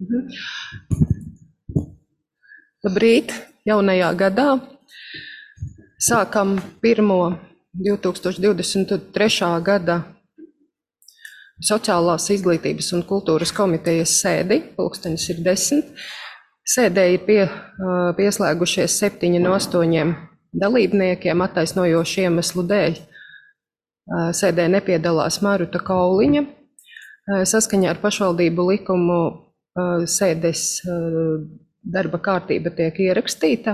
Labrīt, jaunajā gadā sākam pirmo 2023. gada Sociālās izglītības un kultūras komitejas sēdi, pulkstenis ir 10. Sēdē ir pieslēgušies 7 no 8 dalībniekiem attaisnojošu iemeslu dēļ. Sēdē nepiedalās Maruta Kauliņa. Saskaņā ar pašvaldību likumu sēdes darba kārtība tiek ierakstīta.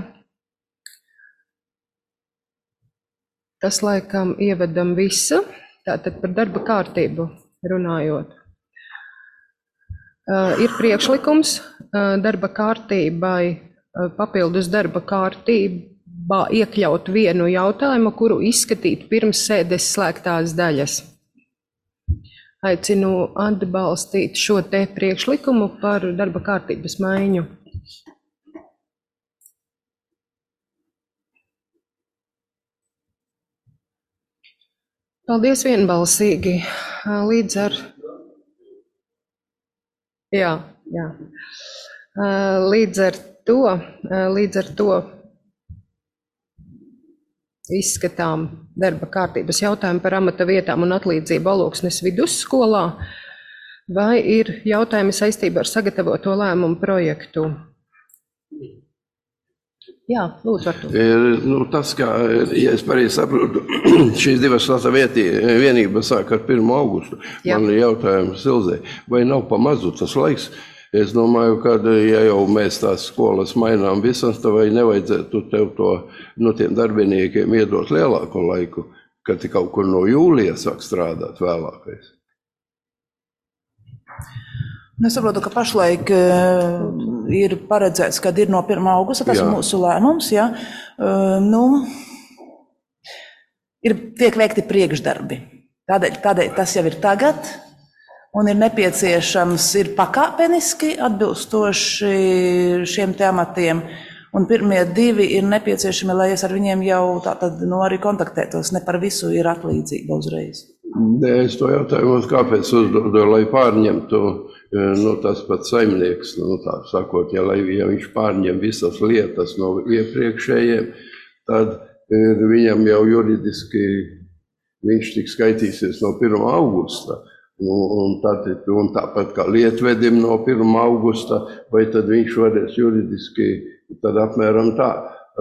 Tas laikam ievedam visu, tātad par darba kārtību runājot. Ir priekšlikums darba kārtībai papildus darba kārtībā iekļaut vienu jautājumu, kuru izskatīt pirms sēdes slēgtās daļas. Aicinu atbalstīt šo te priekšlikumu par darba kārtības maiņu. Paldies vienbalsīgi. Līdz ar to izskatām darba kārtības jautājumu par amata vietām un atlīdzību Alūksnes vidusskolā. Vai ir jautājumi saistībā ar sagatavoto lēmumu projektu? Jā, lūdzu, var to. Tas, kā, ja es pareizi saprotu, šīs divas lata vienības sāk ar 1. augustu. Jā. Man ir jautājums Ilzei, vai nav pa mazu tas laiks? Es domāju, ka, ja jau mēs tās skolas mainām visas, tad vai nevajadzētu tev to tiem darbiniekiem iedot lielāku laiku, kad kaut kur no jūlija sāk strādāt vēlākais? Es saprotu, ka pašlaik ir paredzēts, kad ir no 1. augusta, tas ir mūsu lēmums, ja. Tiek veikti priekšdarbi. Tādēļ tas jau ir tagad, un ir nepieciešams, ir pakāpeniski atbilstoši šiem tematiem, un pirmie 2 ir nepieciešami, lai es ar viņiem jau tātad arī kontaktētos, ne par visu ir atlīdzība uzreiz. Es to jautājumu, kāpēc uzdodu, lai pārņemtu tas pats saimnieks, tā sakot, ja viņš pārņem visas lietas no iepriekšējiem, tad viņam jau juridiski viņš tik skaitīsies no 1. augusta. Un tāpat kā lietvedim no 1. augusta, vai tad viņš varēs juridiski, tad apmēram tā.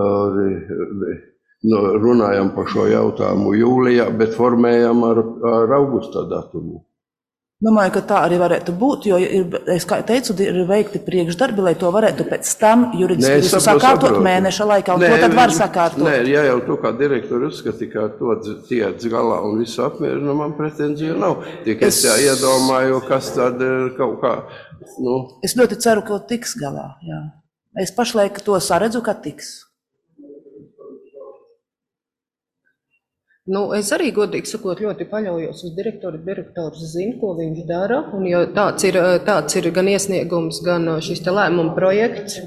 Runājam par šo jautājumu jūlijā, bet formējam ar augusta datumu. Domāju, ka tā arī varētu būt, jo, es kā teicu, ir veikti priekšdarbi, lai to varētu pēc tam juridiski sakārtot mēneša laikā, un to tad var sakārtot. Nē, ja jau tu kā direktori uzskati, ka to tiec galā un visu apmierinu, man pretenziju nav. Tikai es iedomāju, kas tad kaut kā, Es ļoti ceru, ka tiks galā, jā. Es pašlaik to saredzu, ka tiks. Es arī, godīgi sakot, ļoti paļaujos uz direktoru. Direktors zina, ko viņš dara, un jo tāds ir gan iesniegums, gan šis te lēmuma projekts.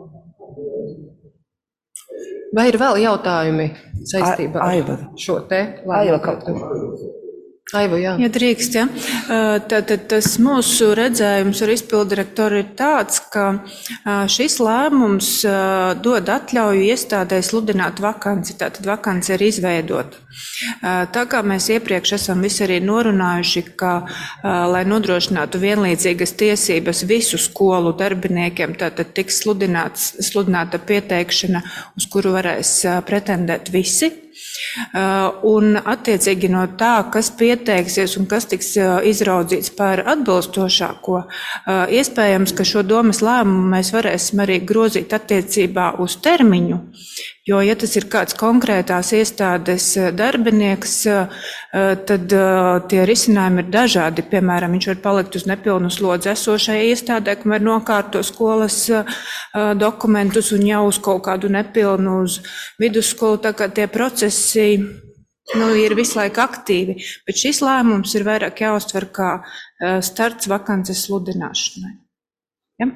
Vai ir vēl jautājumi saistībā ar šo te lēmumu projektu? Aiva, jā. Ja drīkst, ja. Tad tas mūsu redzējums ar izpildirektoru ir tāds, ka šis lēmums dod atļauju iestādē sludināt vakanci, tātad vakanci ir izveidota. Tā kā mēs iepriekš esam visi arī norunājuši, ka, lai nodrošinātu vienlīdzīgas tiesības visu skolu darbiniekiem, tātad tiks sludināta pieteikšana, uz kuru varēs pretendēt visi. Un attiecīgi no tā, kas pieteiksies un kas tiks izraudzīts par atbilstošāko, iespējams, ka šo domas lēmumu mēs varēsim arī grozīt attiecībā uz termiņu, jo, ja tas ir kāds konkrētās iestādes darbinieks, tad tie risinājumi ir dažādi. Piemēram, viņš var palikt uz nepilnu slodzi esošajai iestādē, kamēr nokārto skolas dokumentus un jau uz kaut kādu nepilnu uz vidusskolu, tā kā tie procesi ir visu laiku aktīvi, bet šis lēmums ir vairāk jāuztver kā starts vakances sludināšanai. Ja?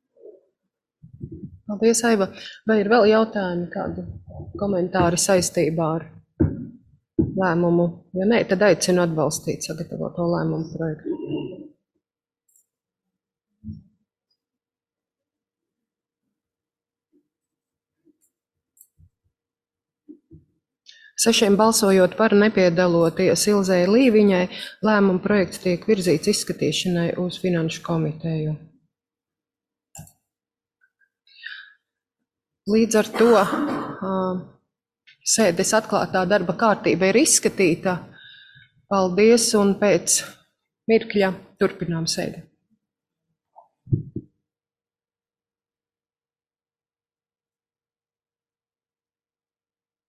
Paldies, Aiva. Vai ir vēl jautājumi, kādi komentāri saistībā ar lēmumu? Ja nē, tad aicinu atbalstīt sagatavoto lēmumu projektu. 6 balsojot par, nepiedaloties Ilzei Līviņai, lēmuma projekts tiek virzīts izskatīšanai uz Finanšu komiteju. Līdz ar to sēdes atklātā darba kārtība ir izskatīta. Paldies, un pēc mirkļa turpinām sēdi.